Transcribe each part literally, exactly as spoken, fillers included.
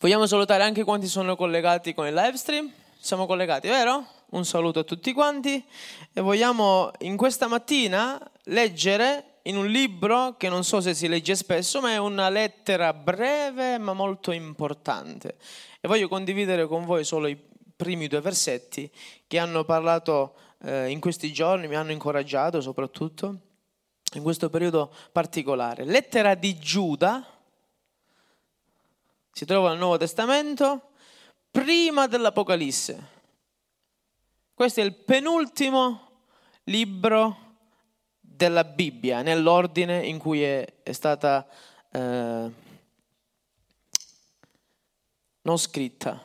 Vogliamo salutare anche quanti sono collegati con il live stream. Siamo collegati, vero? Un saluto a tutti quanti. E vogliamo in questa mattina leggere in un libro che non so se si legge spesso, ma è una lettera breve ma molto importante. E voglio condividere con voi solo i primi due versetti che hanno parlato eh, in questi giorni, mi hanno incoraggiato soprattutto in questo periodo particolare. Lettera di Giuda. Si trova nel Nuovo Testamento, prima dell'Apocalisse. Questo è il penultimo libro della Bibbia, nell'ordine in cui è, è stata eh, non scritta,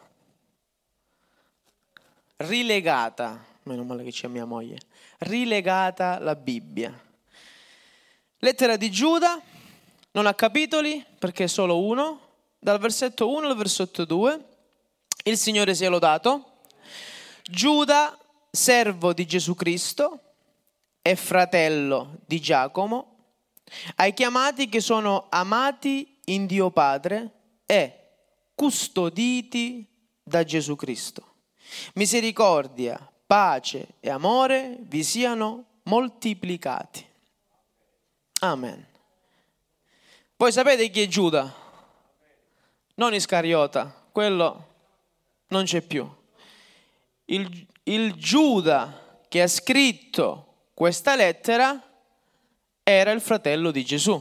rilegata, meno male che c'è mia moglie, rilegata la Bibbia. Lettera di Giuda, non ha capitoli perché è solo uno. Dal versetto uno al versetto due, il Signore sia lodato. Giuda, servo di Gesù Cristo e fratello di Giacomo, ai chiamati che sono amati in Dio Padre e custoditi da Gesù Cristo. Misericordia, pace e amore vi siano moltiplicati. Amen. Voi sapete chi è Giuda? Non Iscariota, quello non c'è più. Il, il Giuda che ha scritto questa lettera era il fratello di Gesù.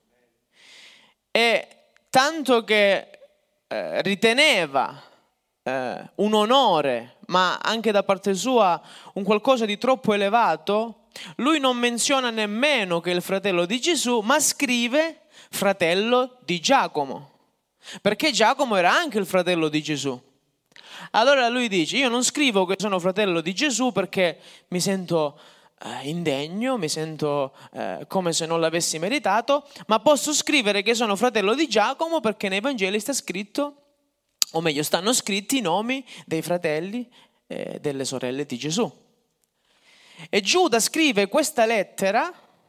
E tanto che eh, riteneva eh, un onore, ma anche da parte sua un qualcosa di troppo elevato, lui non menziona nemmeno che è il fratello di Gesù, ma scrive fratello di Giacomo. Perché Giacomo era anche il fratello di Gesù. Allora lui dice: io non scrivo che sono fratello di Gesù perché mi sento eh, indegno, mi sento eh, come se non l'avessi meritato, ma posso scrivere che sono fratello di Giacomo perché nei Vangeli sta scritto, o meglio stanno scritti i nomi dei fratelli e eh, delle sorelle di Gesù. E Giuda scrive questa lettera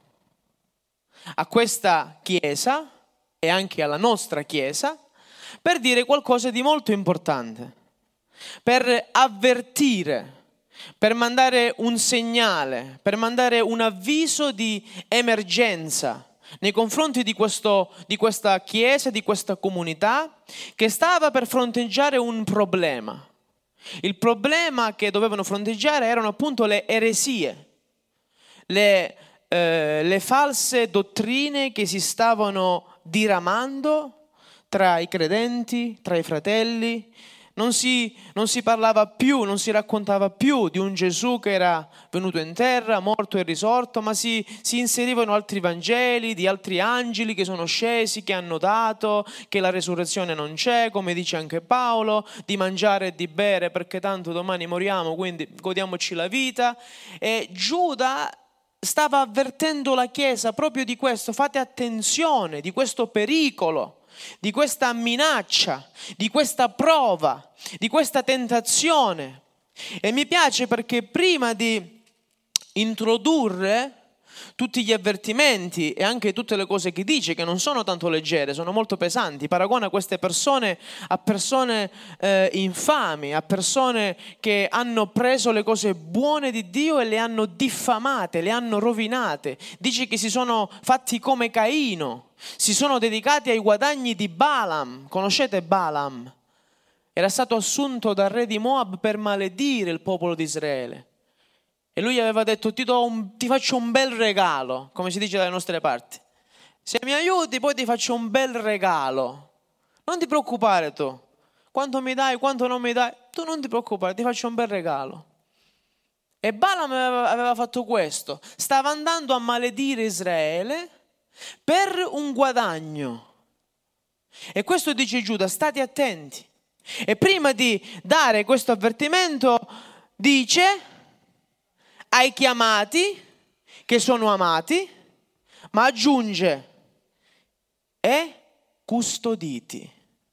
a questa chiesa e anche alla nostra chiesa per dire qualcosa di molto importante, per avvertire, per mandare un segnale, per mandare un avviso di emergenza nei confronti di, questo, di questa chiesa, di questa comunità che stava per fronteggiare un problema. Il problema che dovevano fronteggiare erano appunto le eresie, le, eh, le false dottrine che si stavano diramando tra i credenti, tra i fratelli. Non si, non si parlava più, non si raccontava più di un Gesù che era venuto in terra, morto e risorto, ma si, si inserivano altri Vangeli, di altri angeli che sono scesi, che hanno dato, che la resurrezione non c'è, come dice anche Paolo, di mangiare e di bere perché tanto domani moriamo, quindi godiamoci la vita. E Giuda stava avvertendo la Chiesa proprio di questo: fate attenzione, di questo pericolo, di questa minaccia, di questa prova, di questa tentazione. E mi piace perché prima di introdurre tutti gli avvertimenti e anche tutte le cose che dice, che non sono tanto leggere, sono molto pesanti, paragona queste persone a persone eh, infami, a persone che hanno preso le cose buone di Dio e le hanno diffamate, le hanno rovinate. Dice che si sono fatti come Caino, si sono dedicati ai guadagni di Balaam. Conoscete Balaam? Era stato assunto dal re di Moab per maledire il popolo di Israele. E lui aveva detto: ti, do un, ti faccio un bel regalo, come si dice dalle nostre parti. Se mi aiuti poi ti faccio un bel regalo. Non ti preoccupare tu. Quanto mi dai, quanto non mi dai, tu non ti preoccupare, ti faccio un bel regalo. E Balaam aveva, aveva fatto questo. Stava andando a maledire Israele per un guadagno. E questo dice Giuda: state attenti. E prima di dare questo avvertimento dice: ai chiamati che sono amati, ma aggiunge: e custoditi.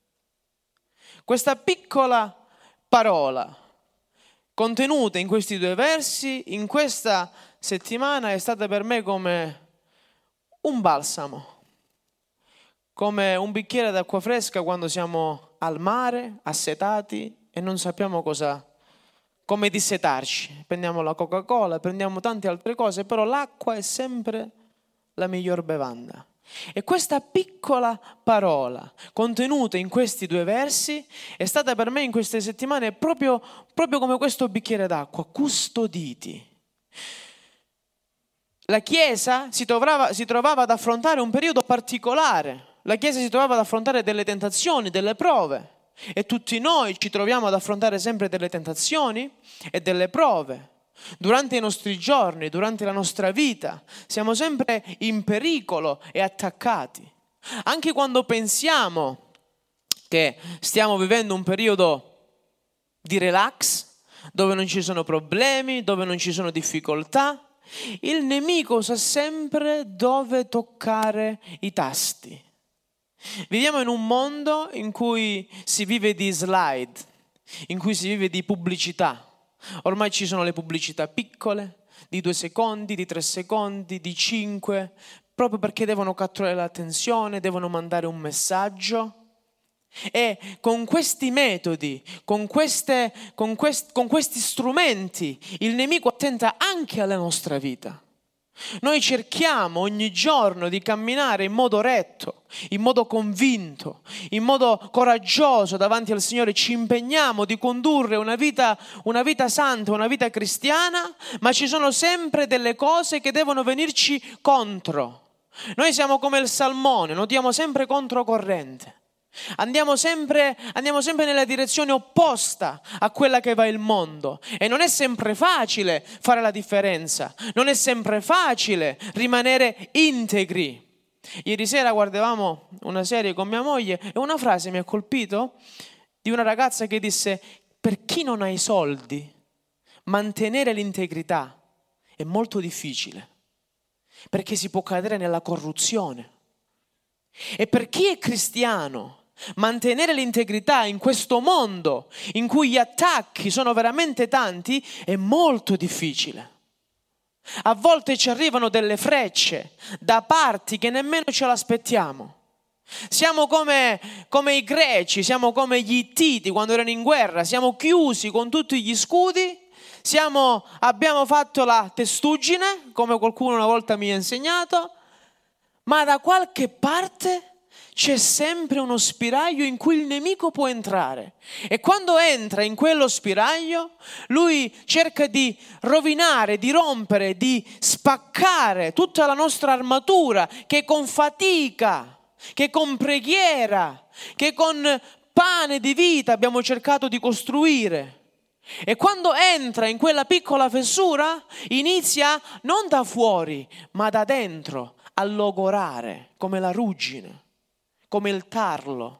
Questa piccola parola contenuta in questi due versi in questa settimana è stata per me come un balsamo, come un bicchiere d'acqua fresca quando siamo al mare, assetati, e non sappiamo cosa, come dissetarci. Prendiamo la Coca-Cola, prendiamo tante altre cose, però l'acqua è sempre la miglior bevanda. E questa piccola parola contenuta in questi due versi è stata per me in queste settimane proprio, proprio come questo bicchiere d'acqua: custoditi. La Chiesa si trovava, si trovava ad affrontare un periodo particolare. La Chiesa si trovava ad affrontare delle tentazioni, delle prove. E tutti noi ci troviamo ad affrontare sempre delle tentazioni e delle prove. Durante i nostri giorni, durante la nostra vita, siamo sempre in pericolo e attaccati. Anche quando pensiamo che stiamo vivendo un periodo di relax, dove non ci sono problemi, dove non ci sono difficoltà, il nemico sa sempre dove toccare i tasti. Viviamo in un mondo in cui si vive di slide, in cui si vive di pubblicità. Ormai ci sono le pubblicità piccole, di due secondi, di tre secondi, di cinque, proprio perché devono catturare l'attenzione, devono mandare un messaggio. E con questi metodi, con, queste, con, quest, con questi strumenti, il nemico attenta anche alla nostra vita. Noi cerchiamo ogni giorno di camminare in modo retto, in modo convinto, in modo coraggioso davanti al Signore. Ci impegniamo di condurre una vita, una vita santa, una vita cristiana, ma ci sono sempre delle cose che devono venirci contro. Noi siamo come il salmone, nuotiamo sempre controcorrente. Andiamo sempre, andiamo sempre nella direzione opposta a quella che va il mondo, e non è sempre facile fare la differenza, non è sempre facile rimanere integri. Ieri sera guardavamo una serie con mia moglie e una frase mi ha colpito, di una ragazza che disse: per chi non ha i soldi, mantenere l'integrità è molto difficile, perché si può cadere nella corruzione. E per chi è cristiano, mantenere l'integrità in questo mondo in cui gli attacchi sono veramente tanti è molto difficile. A volte ci arrivano delle frecce da parti che nemmeno ce l'aspettiamo. Siamo come, come i greci, siamo come gli ittiti quando erano in guerra, siamo chiusi con tutti gli scudi, siamo, abbiamo fatto la testuggine, come qualcuno una volta mi ha insegnato, ma da qualche parte c'è sempre uno spiraglio in cui il nemico può entrare, e quando entra in quello spiraglio lui cerca di rovinare, di rompere, di spaccare tutta la nostra armatura che con fatica, che con preghiera, che con pane di vita abbiamo cercato di costruire. E quando entra in quella piccola fessura inizia non da fuori ma da dentro a logorare come la ruggine, come il tarlo.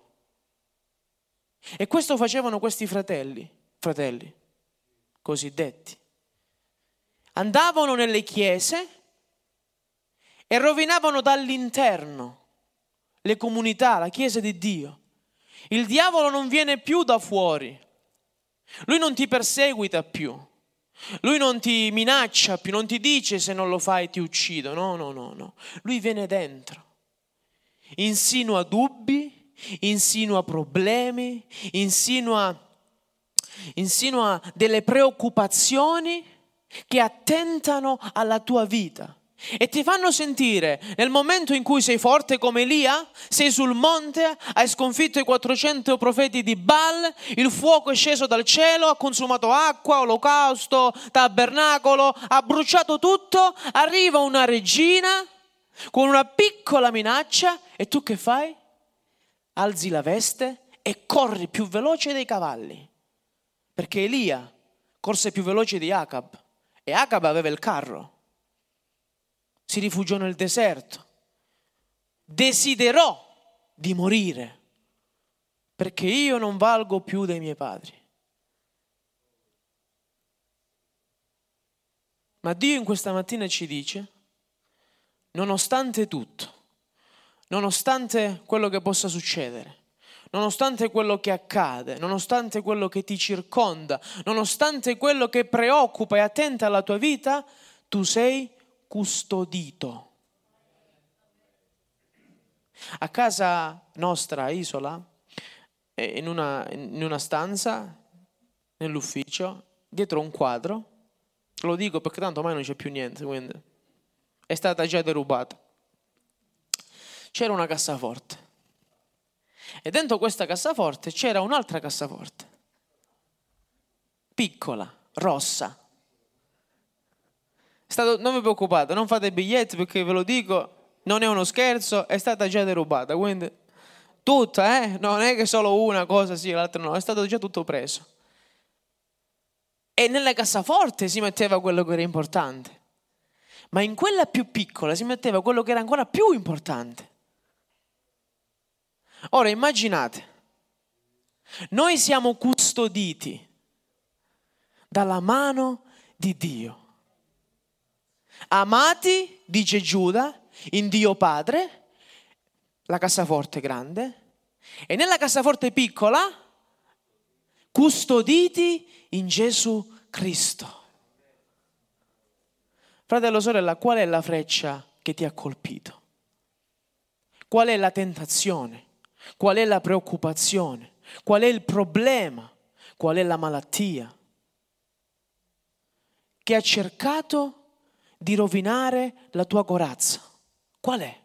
E questo facevano questi fratelli, fratelli cosiddetti. Andavano nelle chiese e rovinavano dall'interno le comunità, la chiesa di Dio. Il diavolo non viene più da fuori, lui non ti perseguita più, lui non ti minaccia più, non ti dice se non lo fai ti uccido, no, no, no, no. Lui viene dentro. Insinua dubbi, insinua problemi, insinua, insinua delle preoccupazioni che attentano alla tua vita e ti fanno sentire, nel momento in cui sei forte come Elia, sei sul monte, hai sconfitto i quattrocento profeti di Baal, il fuoco è sceso dal cielo, ha consumato acqua, olocausto, tabernacolo, ha bruciato tutto, arriva una regina con una piccola minaccia e tu che fai? Alzi la veste e corri più veloce dei cavalli, perché Elia corse più veloce di Acab e Acab aveva il carro. Si rifugiò nel deserto, desiderò di morire perché io non valgo più dei miei padri. Ma Dio in questa mattina ci dice: nonostante tutto, nonostante quello che possa succedere, nonostante quello che accade, nonostante quello che ti circonda, nonostante quello che preoccupa e attenta alla tua vita, tu sei custodito. A casa nostra, a Isola, in una, in una stanza, nell'ufficio, dietro un quadro. Lo dico perché tanto ormai non c'è più niente, quindi è stata già derubata. C'era una cassaforte e dentro questa cassaforte c'era un'altra cassaforte, piccola, rossa. È stato, non vi preoccupate, non fate biglietti perché ve lo dico, non è uno scherzo, è stata già derubata, quindi tutta, eh? Non è che solo una cosa sì, l'altra no, è stato già tutto preso. E nella cassaforte si metteva quello che era importante, ma in quella più piccola si metteva quello che era ancora più importante. Ora immaginate, noi siamo custoditi dalla mano di Dio, amati, dice Giuda, in Dio Padre, la cassaforte grande, e nella cassaforte piccola, custoditi in Gesù Cristo. Fratello, sorella, qual è la freccia che ti ha colpito? Qual è la tentazione? Qual è la preoccupazione? Qual è il problema? Qual è la malattia che ha cercato di rovinare la tua corazza? Qual è?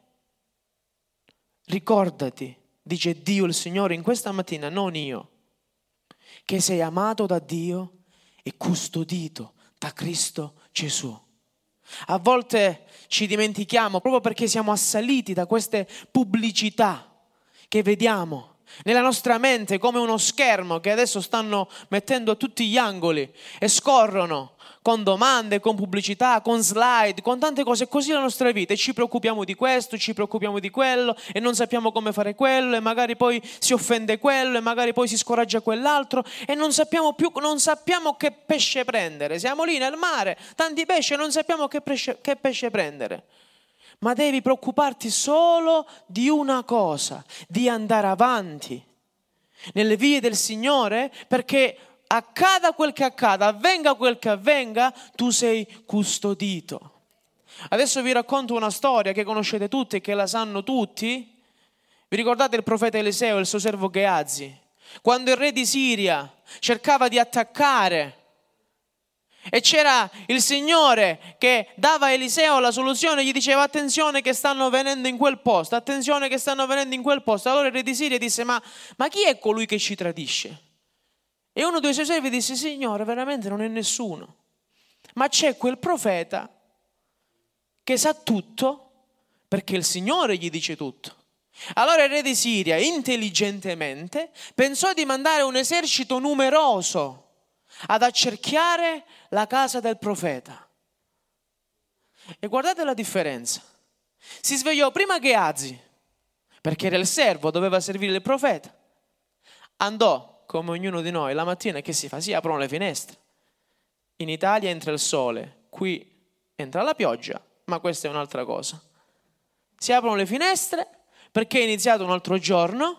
Ricordati, dice Dio il Signore in questa mattina, non io, che sei amato da Dio e custodito da Cristo Gesù. A volte ci dimentichiamo proprio perché siamo assaliti da queste pubblicità che vediamo nella nostra mente come uno schermo che adesso stanno mettendo a tutti gli angoli e scorrono con domande, con pubblicità, con slide, con tante cose così la nostra vita, e ci preoccupiamo di questo, ci preoccupiamo di quello e non sappiamo come fare quello e magari poi si offende quello e magari poi si scoraggia quell'altro e non sappiamo più, non sappiamo che pesce prendere. Siamo lì nel mare, tanti pesci e non sappiamo che pesce, che pesce prendere. Ma devi preoccuparti solo di una cosa, di andare avanti nelle vie del Signore, perché accada quel che accada, avvenga quel che avvenga, tu sei custodito. Adesso vi racconto una storia che conoscete tutti e che la sanno tutti. Vi ricordate il profeta Eliseo e il suo servo Geazi? Quando il re di Siria cercava di attaccare e c'era il Signore che dava a Eliseo la soluzione, gli diceva attenzione che stanno venendo in quel posto, attenzione che stanno venendo in quel posto. Allora il re di Siria disse ma, ma chi è colui che ci tradisce? E uno dei suoi servi disse Signore, veramente non è nessuno, ma c'è quel profeta che sa tutto perché il Signore gli dice tutto. Allora il re di Siria intelligentemente pensò di mandare un esercito numeroso ad accerchiare la casa del profeta. E guardate la differenza. Si svegliò prima Geazi, perché era il servo, doveva servire il profeta. Andò come ognuno di noi la mattina, che si fa? Si aprono le finestre. In Italia entra il sole, qui entra la pioggia, ma questa è un'altra cosa. Si aprono le finestre perché è iniziato un altro giorno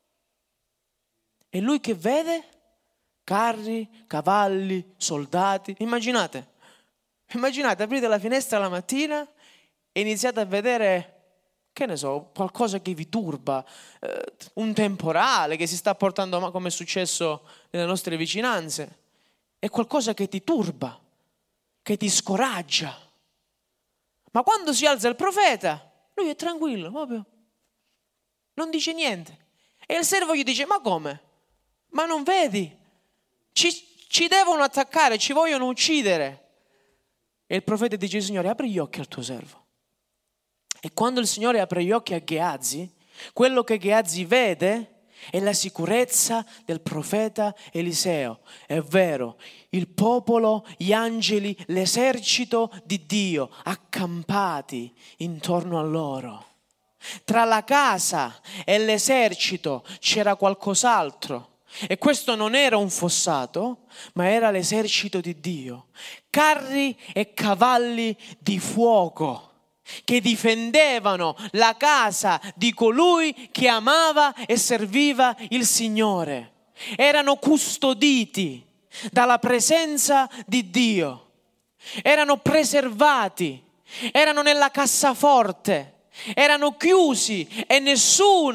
e lui che vede? Carri, cavalli, soldati. Immaginate, immaginate, aprite la finestra la mattina e iniziate a vedere, che ne so, qualcosa che vi turba, eh, un temporale che si sta portando, come è successo nelle nostre vicinanze, è qualcosa che ti turba, che ti scoraggia. Ma quando si alza il profeta, lui è tranquillo, proprio, non dice niente. E il servo gli dice, ma come? Ma non vedi? Ci, ci devono attaccare, ci vogliono uccidere. E il profeta dice, Signore, apri gli occhi al tuo servo. E quando il Signore apre gli occhi a Geazi, quello che Geazi vede è la sicurezza del profeta Eliseo. È vero, il popolo, gli angeli, l'esercito di Dio accampati intorno a loro. Tra la casa e l'esercito c'era qualcos'altro. E questo non era un fossato, ma era l'esercito di Dio. Carri e cavalli di fuoco che difendevano la casa di colui che amava e serviva il Signore. Erano custoditi dalla presenza di Dio. Erano preservati, erano nella cassaforte, erano chiusi e nessuno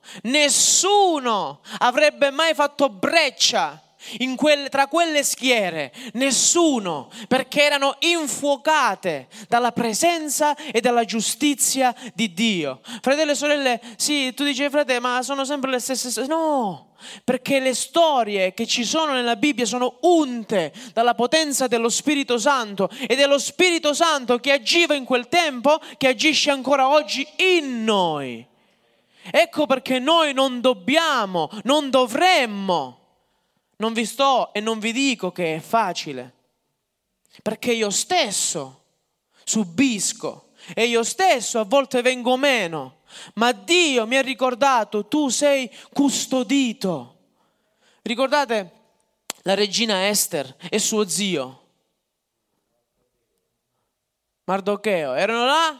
nessuno avrebbe mai fatto breccia in quelle, tra quelle schiere, nessuno, perché erano infuocate dalla presenza e dalla giustizia di Dio. Fratelli e sorelle, sì, tu dici frate, ma sono sempre le stesse. No, perché le storie che ci sono nella Bibbia sono unte dalla potenza dello Spirito Santo, ed è lo Spirito Santo che agiva in quel tempo che agisce ancora oggi in noi. Ecco perché noi non dobbiamo, non dovremmo. Non vi sto e non vi dico che è facile, perché io stesso subisco e io stesso a volte vengo meno, ma Dio mi ha ricordato: tu sei custodito. Ricordate la regina Ester e suo zio Mardocheo? Erano là,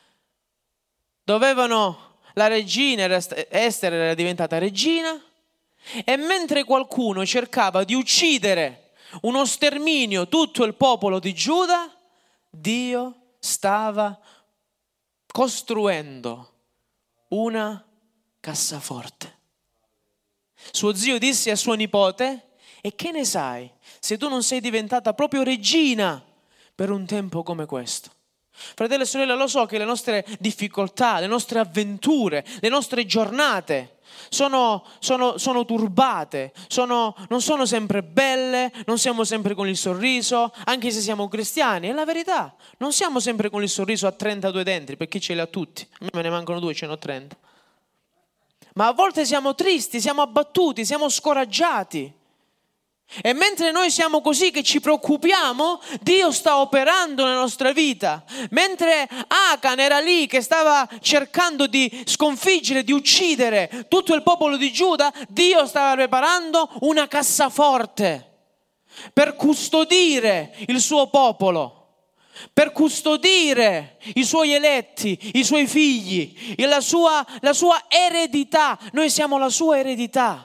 dovevano, la regina, Ester era diventata regina, e mentre qualcuno cercava di uccidere uno sterminio tutto il popolo di Giuda, Dio stava costruendo una cassaforte. Suo zio disse a sua nipote: e che ne sai se tu non sei diventata proprio regina per un tempo come questo? Fratelli e sorelle, lo so che le nostre difficoltà, le nostre avventure, le nostre giornate Sono, sono, sono turbate, sono, non sono sempre belle, non siamo sempre con il sorriso, anche se siamo cristiani. È la verità, non siamo sempre con il sorriso a trentadue denti, perché ce li ha tutti. A me me ne mancano due, ce ne ho trenta. Ma a volte siamo tristi, siamo abbattuti, siamo scoraggiati. E mentre noi siamo così che ci preoccupiamo, Dio sta operando nella nostra vita. Mentre Acan era lì che stava cercando di sconfiggere, di uccidere tutto il popolo di Giuda, Dio stava preparando una cassaforte per custodire il suo popolo, per custodire i suoi eletti, i suoi figli, la sua, la sua eredità. Noi siamo la sua eredità.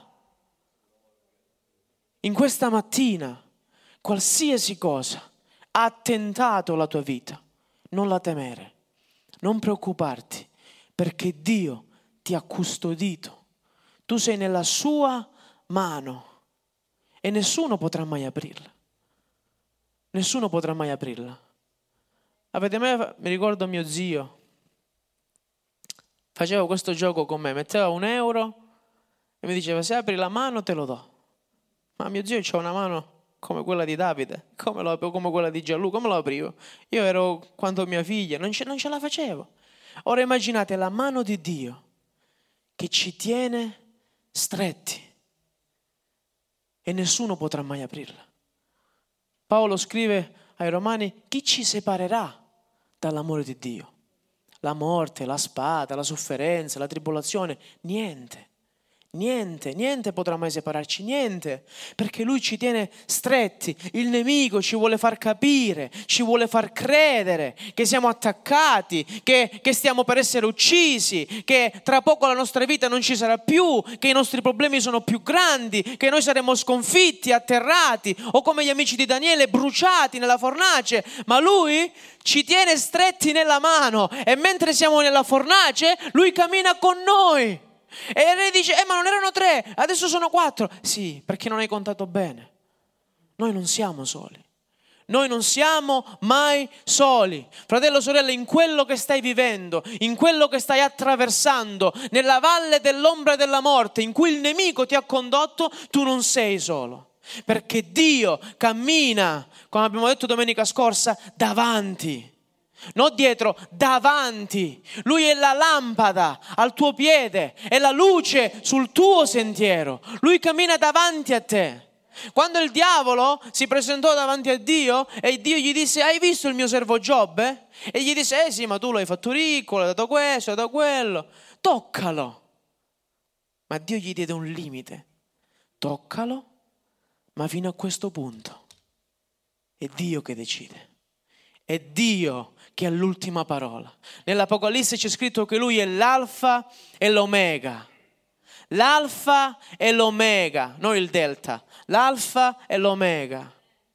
In questa mattina, qualsiasi cosa ha tentato la tua vita, non la temere, non preoccuparti, perché Dio ti ha custodito. Tu sei nella sua mano e nessuno potrà mai aprirla. Nessuno potrà mai aprirla. Avete mai, mi ricordo mio zio, faceva questo gioco con me, metteva un euro e mi diceva: se apri la mano te lo do. Ma mio zio c'ha una mano come quella di Davide, come, lo, come quella di Gianluca, come lo aprivo? Io ero quanto mia figlia, non ce, non ce la facevo. Ora immaginate la mano di Dio che ci tiene stretti e nessuno potrà mai aprirla. Paolo scrive ai Romani: chi ci separerà dall'amore di Dio? La morte, la spada, la sofferenza, la tribolazione? Niente. Niente, niente potrà mai separarci, niente, perché Lui ci tiene stretti. Il nemico ci vuole far capire, ci vuole far credere che siamo attaccati, che, che stiamo per essere uccisi, che tra poco la nostra vita non ci sarà più, che i nostri problemi sono più grandi, che noi saremo sconfitti, atterrati, o come gli amici di Daniele, bruciati nella fornace. Ma Lui ci tiene stretti nella mano, e mentre siamo nella fornace Lui cammina con noi. E il re dice: eh ma non erano tre, adesso sono quattro. Sì, perché non hai contato bene. Noi non siamo soli. Noi non siamo mai soli. Fratello, sorella, in quello che stai vivendo, in quello che stai attraversando, nella valle dell'ombra della morte, in cui il nemico ti ha condotto, tu non sei solo. Perché Dio cammina, come abbiamo detto domenica scorsa, davanti. Non dietro, davanti. Lui è la lampada al tuo piede, è la luce sul tuo sentiero. Lui cammina davanti a te. Quando il diavolo si presentò davanti a Dio e Dio gli disse: hai visto il mio servo Giobbe? E gli disse: eh sì, ma tu l'hai fatto ricco, l'hai dato questo, l'hai dato quello, toccalo. Ma Dio gli diede un limite: toccalo, ma fino a questo punto. È Dio che decide. È Dio che ha l'ultima parola. Nell'Apocalisse c'è scritto che Lui è l'alfa e l'omega. L'alfa e l'omega, non il delta. L'alfa e l'omega.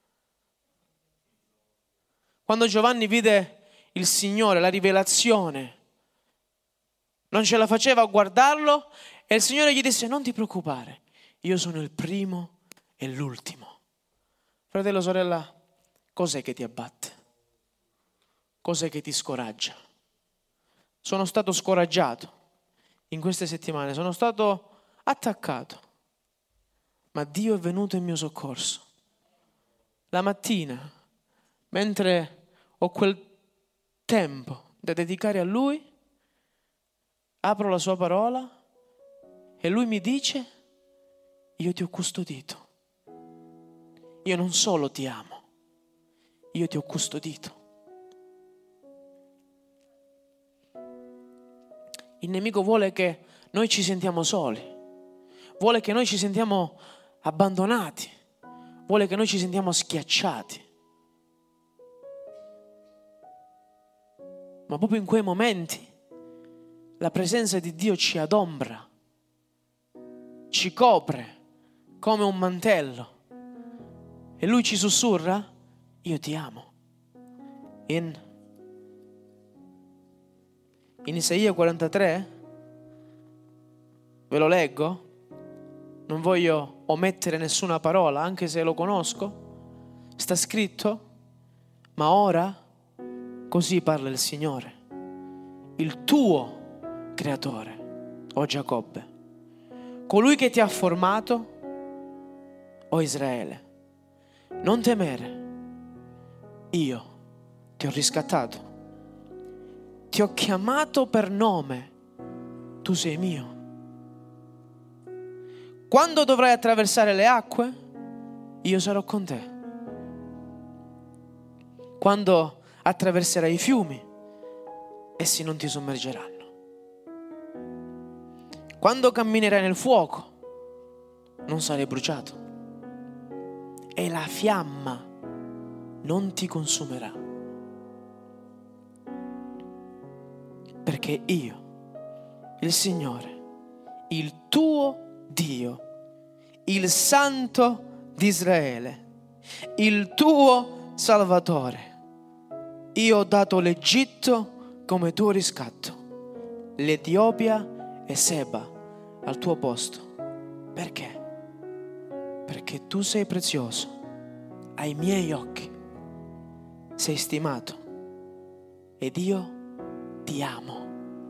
Quando Giovanni vide il Signore, la rivelazione, non ce la faceva a guardarlo E il Signore gli disse: non ti preoccupare, io sono il primo e l'ultimo. Fratello, sorella, cos'è che ti abbatte? Cos'è che ti scoraggia? Sono stato scoraggiato in queste settimane, sono stato attaccato, ma Dio è venuto in mio soccorso. La mattina, mentre ho quel tempo da dedicare a Lui, apro la sua parola e Lui mi dice: io ti ho custodito. Io non solo ti amo, io ti ho custodito. Il nemico vuole che noi ci sentiamo soli, vuole che noi ci sentiamo abbandonati, vuole che noi ci sentiamo schiacciati. Ma proprio in quei momenti la presenza di Dio ci adombra, ci copre come un mantello e Lui ci sussurra: io ti amo. In, in Isaia quarantatré, ve lo leggo, non voglio omettere nessuna parola, anche se lo conosco, sta scritto: ma ora così parla il Signore, il tuo creatore, o Giacobbe, colui che ti ha formato, o Israele. Non temere, io ti ho riscattato, ti ho chiamato per nome, tu sei mio. Quando dovrai attraversare le acque, io sarò con te. Quando attraverserai i fiumi, essi non ti sommergeranno. Quando camminerai nel fuoco, non sarai bruciato. E la fiamma non ti consumerà. Perché io, il Signore, il tuo Dio, il Santo di Israele, il tuo Salvatore, io ho dato l'Egitto come tuo riscatto, l'Etiopia e Seba al tuo posto. Perché? Perché tu sei prezioso ai miei occhi, sei stimato ed io ti amo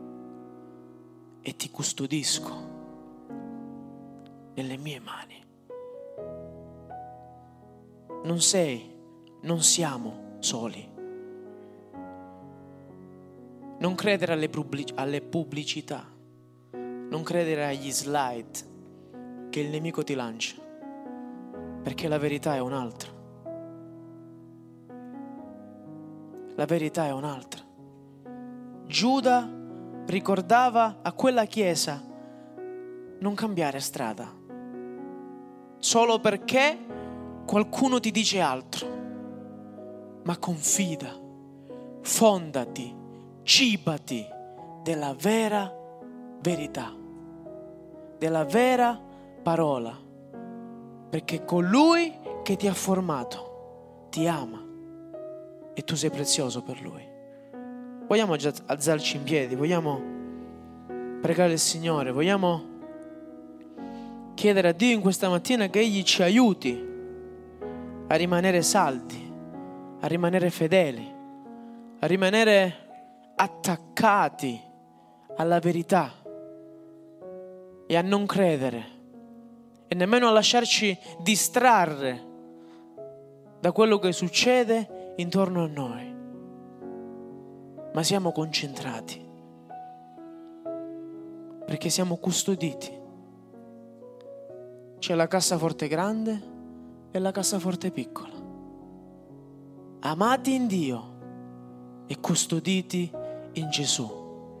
e ti custodisco nelle mie mani. Non sei, non siamo soli. Non credere alle, pubblic- alle pubblicità, non credere agli slide che il nemico ti lancia, perché la verità è un'altra. La verità è un'altra. Giuda ricordava a quella chiesa: non cambiare strada solo perché qualcuno ti dice altro, ma confida, fondati, cibati della vera verità, della vera parola, perché colui che ti ha formato ti ama e tu sei prezioso per Lui. Vogliamo già alzarci in piedi, vogliamo pregare il Signore, vogliamo chiedere a Dio in questa mattina che Egli ci aiuti a rimanere saldi, a rimanere fedeli, a rimanere attaccati alla verità e a non credere e nemmeno a lasciarci distrarre da quello che succede intorno a noi, ma siamo concentrati perché siamo custoditi. C'è la cassaforte grande e la cassaforte piccola, amati in Dio e custoditi in Gesù.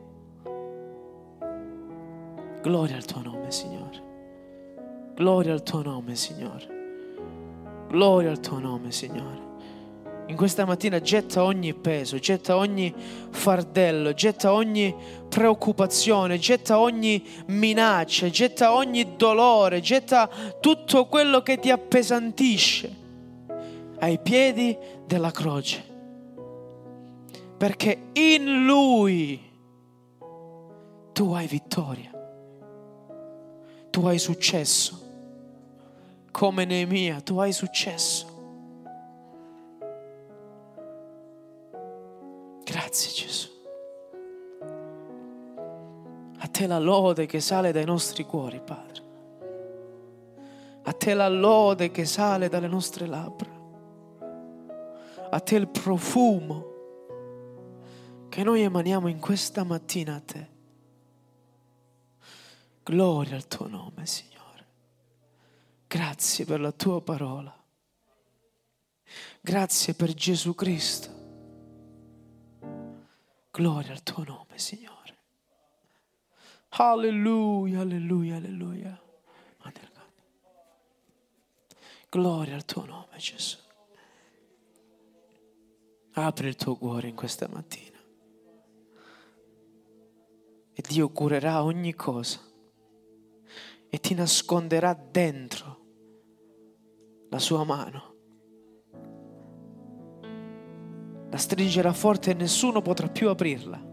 Gloria al tuo nome, Signore. Gloria al tuo nome, Signore. Gloria al tuo nome, Signore. In questa mattina getta ogni peso, getta ogni fardello, getta ogni preoccupazione, getta ogni minaccia, getta ogni dolore, getta tutto quello che ti appesantisce ai piedi della croce. Perché in Lui tu hai vittoria. tu hai successo. Come Neemia, tu hai successo. Grazie Gesù. A te la lode che sale dai nostri cuori, Padre. A te la lode che sale dalle nostre labbra. A te il profumo che noi emaniamo in questa mattina a te. Gloria al tuo nome, Signore. Grazie per la tua parola. Grazie per Gesù Cristo. Gloria al tuo nome, Signore. Alleluia, alleluia, alleluia. Gloria al tuo nome, Gesù. Apri il tuo cuore in questa mattina e Dio curerà ogni cosa e ti nasconderà dentro la sua mano. La stringerà forte e nessuno potrà più aprirla.